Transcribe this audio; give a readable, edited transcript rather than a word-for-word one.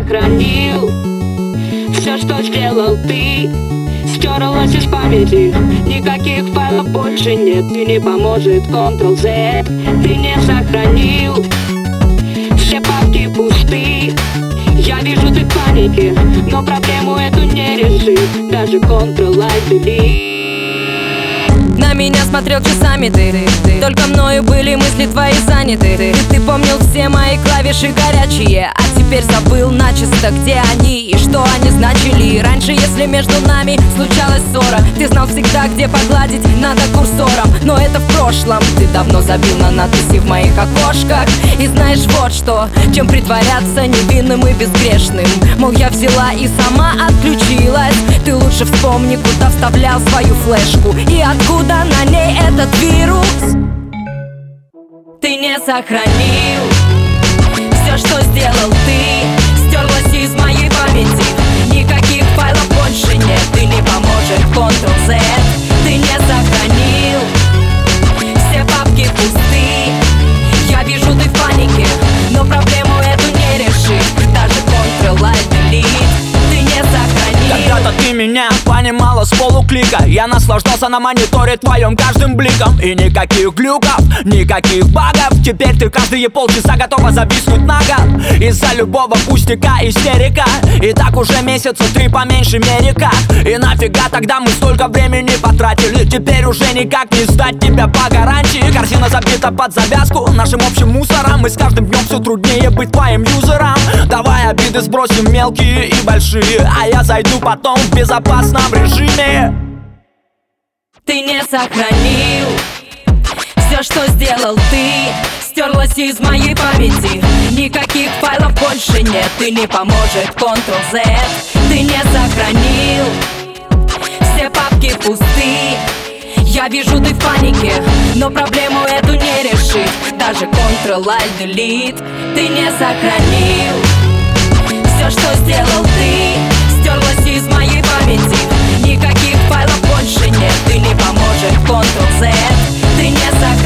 сохранил. Все, что сделал ты, стерлось из памяти. Никаких файлов больше нет, и не поможет Ctrl-Z. Ты не сохранил, все папки пусты. Я вижу, ты в панике, но проблему эту не решит даже Ctrl-Alt-Delete. На меня смотрел часами ты. Только мною были мысли твои заняты. Ты помнил все мои клавиши горячие, а теперь забыл начисто, где они и что они значили. Раньше, если между нами случалась ссора, ты знал всегда, где погладить надо курсором. Но это в прошлом, ты давно забил на надписи в моих окошках. И знаешь вот что, чем притворяться невинным и безгрешным. Мол, я взяла и сама отключилась. Ты лучше вспомни, куда вставлял свою флешку и откуда на ней этот вирус. Ты не сохранил все, что сделал ты, стерлось из моей памяти. Никаких файлов больше нет, ты не поможет Ctrl-Z. Ты не сохранил, все папки пусты. Я вижу, ты в панике, но проблему эту не решит даже Ctrl-Alt-Delete. Ты не сохранил. Когда-то ты меня понимала с полуклика. Я наслаждался на мониторе твоем каждым бликом. И никаких глюков, никаких багов. Теперь ты каждые полчаса готова зависнуть на год из-за любого пустяка истерика. И так уже месяца 3 по меньшей мере как. И нафига тогда мы столько времени потратили? Теперь уже никак не сдать тебя по гарантии. Корзина забита под завязку нашим общим мусором. И с каждым днем все труднее быть твоим юзером. Давай обиды сбросим мелкие и большие, а я зайду потом в безопасном режиме. Ты не сохранил все, что сделал ты, стерлось из моей памяти. Никаких файлов больше нет, ты не поможет Ctrl-Z. Ты не сохранил, все папки пусты. Я вижу, ты в панике, но проблему эту не решит даже Ctrl-Alt-Delete. Ты не сохранил все, что сделал ты, стерлось из моей памяти. Никаких файлов больше нет, ты не поможет Ctrl-Z. Ты не сохранил.